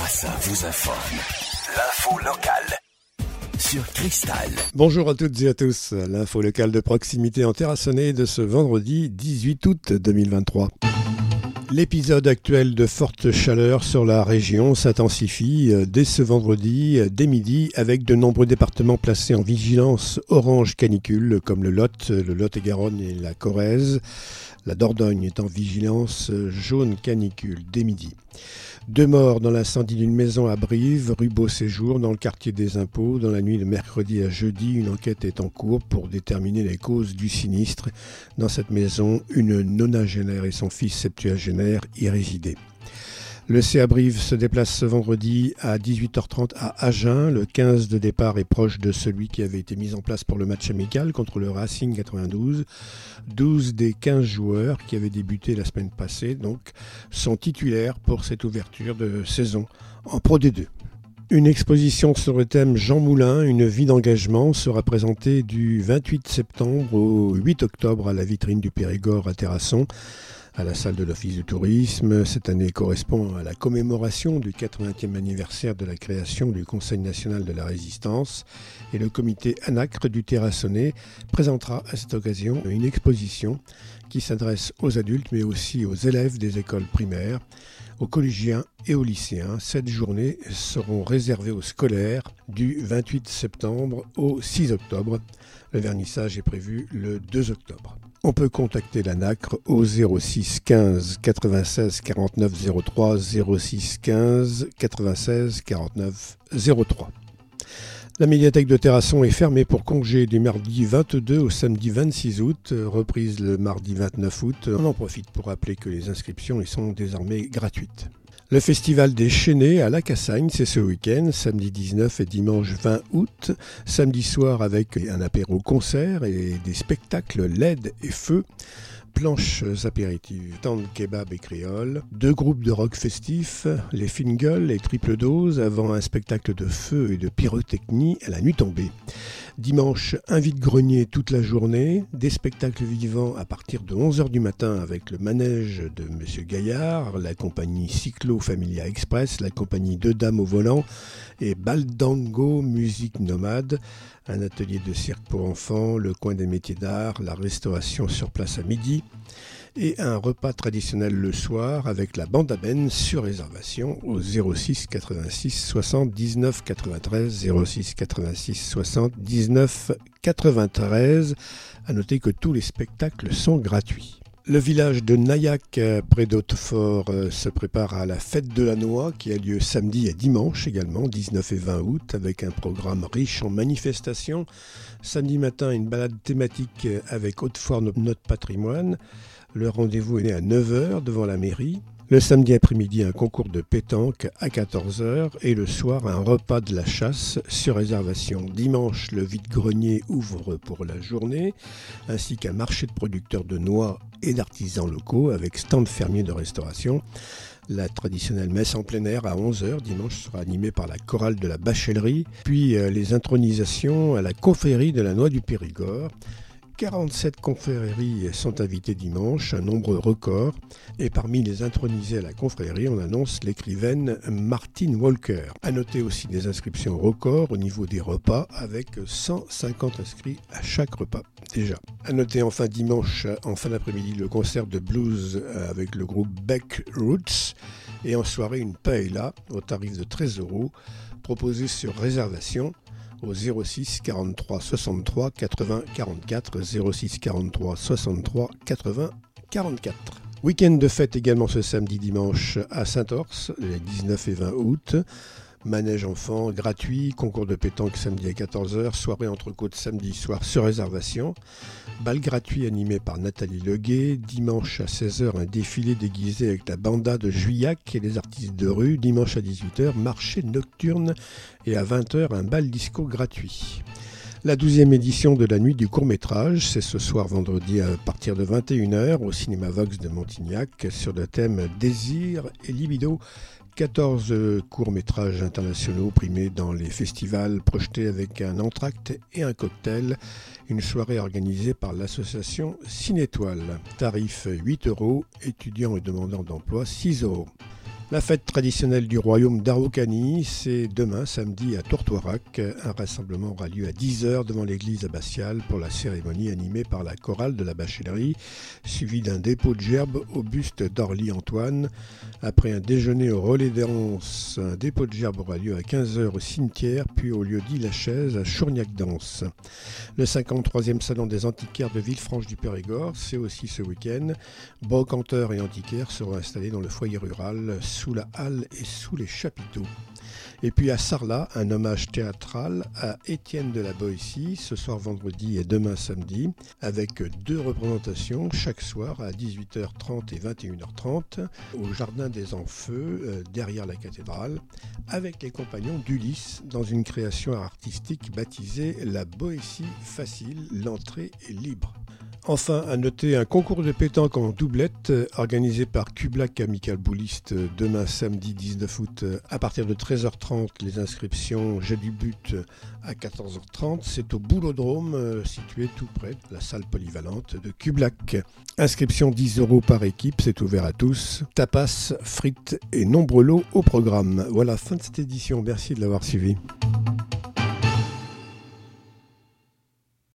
Bourassa vous informe. L'info locale sur Cristal. Bonjour à toutes et à tous. L'info locale de proximité en Terrassonnais de ce vendredi 18 août 2023. L'épisode actuel de forte chaleur sur la région s'intensifie dès ce vendredi, dès midi, avec de nombreux départements placés en vigilance orange canicule, comme le Lot-et-Garonne et la Corrèze. La Dordogne est en vigilance jaune canicule dès midi. 2 morts dans l'incendie d'une maison à Brive, rue Beau-Séjour, dans le quartier des Impôts. Dans la nuit de mercredi à jeudi, une enquête est en cours pour déterminer les causes du sinistre. Dans cette maison, une nonagénaire et son fils septuagénaire y résidaient. Le CA Brive se déplace ce vendredi à 18h30 à Agen. Le 15 de départ est proche de celui qui avait été mis en place pour le match amical contre le Racing 92. 12 des 15 joueurs qui avaient débuté la semaine passée donc, sont titulaires pour cette ouverture de saison en Pro D2. Une exposition sur le thème Jean Moulin, une vie d'engagement, sera présentée du 28 septembre au 8 octobre à la vitrine du Périgord à Terrasson, à la salle de l'Office du tourisme. Cette année correspond à la commémoration du 80e anniversaire de la création du Conseil national de la résistance, et le comité ANACRE du Terrassonnais présentera à cette occasion une exposition qui s'adresse aux adultes mais aussi aux élèves des écoles primaires, aux collégiens et aux lycéens. Cette journée seront réservées aux scolaires du 28 septembre au 6 octobre. Le vernissage est prévu le 2 octobre. On peut contacter l'ANACRE au 06 15 96 49 03, 06 15 96 49 03. La médiathèque de Terrasson est fermée pour congé du mardi 22 au samedi 26 août, reprise le mardi 29 août. On en profite pour rappeler que les inscriptions y sont désormais gratuites. Le festival des Chénés à La Cassagne, c'est ce week-end, samedi 19 et dimanche 20 août. Samedi soir avec un apéro-concert et des spectacles LED et feu. Planches apéritives, tentes kebab et créole, 2 groupes de rock festifs, les Fingles et Triple Dose, avant un spectacle de feu et de pyrotechnie à la nuit tombée. Dimanche, un vide-grenier toute la journée, des spectacles vivants à partir de 11h du matin avec le manège de M. Gaillard, la compagnie Cyclo Familia Express, la compagnie Deux Dames au volant et Baldango Musique Nomade, un atelier de cirque pour enfants, le coin des métiers d'art, la restauration sur place à midi et un repas traditionnel le soir avec la bande à benne sur réservation au 06 86 60 19 93, 06 86 60 19 93. À noter que tous les spectacles sont gratuits. Le village de Nayac, près d'Hautefort, se prépare à la fête de la noix qui a lieu samedi et dimanche également, 19 et 20 août, avec un programme riche en manifestations. Samedi matin, une balade thématique avec Hautefort, notre patrimoine. Le rendez-vous est né à 9h devant la mairie. Le samedi après-midi, un concours de pétanque à 14h et le soir, un repas de la chasse sur réservation. Dimanche, le vide-grenier ouvre pour la journée, ainsi qu'un marché de producteurs de noix et d'artisans locaux avec stand fermier de restauration. La traditionnelle messe en plein air à 11h dimanche sera animée par la chorale de la Bachellerie, puis les intronisations à la confrérie de la Noix du Périgord. 47 confréries sont invitées dimanche, un nombre record. Et parmi les intronisés à la confrérie, on annonce l'écrivaine Martine Walker. À noter aussi des inscriptions records au niveau des repas, avec 150 inscrits à chaque repas déjà. À noter enfin dimanche, en fin d'après-midi, le concert de blues avec le groupe Beck Roots. Et en soirée, une paella au tarif de 13 €, proposée sur réservation au 06 43 63 80 44, 06 43 63 80 44. Week-end de fête également ce samedi dimanche à Saint-Orse, les 19 et 20 août. Manège enfant gratuit, concours de pétanque samedi à 14h, soirée entrecôte samedi soir sur réservation. Bal gratuit animé par Nathalie Leguet. Dimanche à 16h, un défilé déguisé avec la banda de Juillac et les artistes de rue. Dimanche à 18h, marché nocturne et à 20h, un bal disco gratuit. La 12e édition de la nuit du court-métrage, c'est ce soir vendredi à partir de 21h au cinéma Vox de Montignac sur le thème Désir et libido. 14 courts-métrages internationaux primés dans les festivals, projetés avec un entracte et un cocktail. Une soirée organisée par l'association Cinétoile. Tarif 8 €, étudiants et demandeurs d'emploi 6 €. La fête traditionnelle du royaume d'Araucanie, c'est demain samedi à Tourtoirac. Un rassemblement aura lieu à 10h devant l'église abbatiale pour la cérémonie animée par la chorale de la bachèlerie, suivie d'un dépôt de gerbes au buste d'Orly-Antoine. Après un déjeuner au relais danse, un dépôt de gerbes aura lieu à 15h au cimetière, puis au lieu-dit La Chaise à Chourniac-Danse. Le 53e salon des antiquaires de Villefranche-du-Périgord, c'est aussi ce week-end. Brocanteurs et antiquaires seront installés dans le foyer rural, sous la halle et sous les chapiteaux. Et puis à Sarlat, un hommage théâtral à Étienne de la Boétie, ce soir vendredi et demain samedi, avec 2 représentations chaque soir à 18h30 et 21h30 au Jardin des Enfeux, derrière la cathédrale, avec les compagnons d'Ulysse dans une création artistique baptisée La Boétie Facile, l'entrée est libre. Enfin, à noter un concours de pétanque en doublette organisé par Cublac Amical Bouliste demain samedi 19 août à partir de 13h30. Les inscriptions J'ai du but à 14h30. C'est au Boulodrome situé tout près de la salle polyvalente de Cublac. Inscription 10 € par équipe, c'est ouvert à tous. Tapas, frites et nombreux lots au programme. Voilà, fin de cette édition. Merci de l'avoir suivi.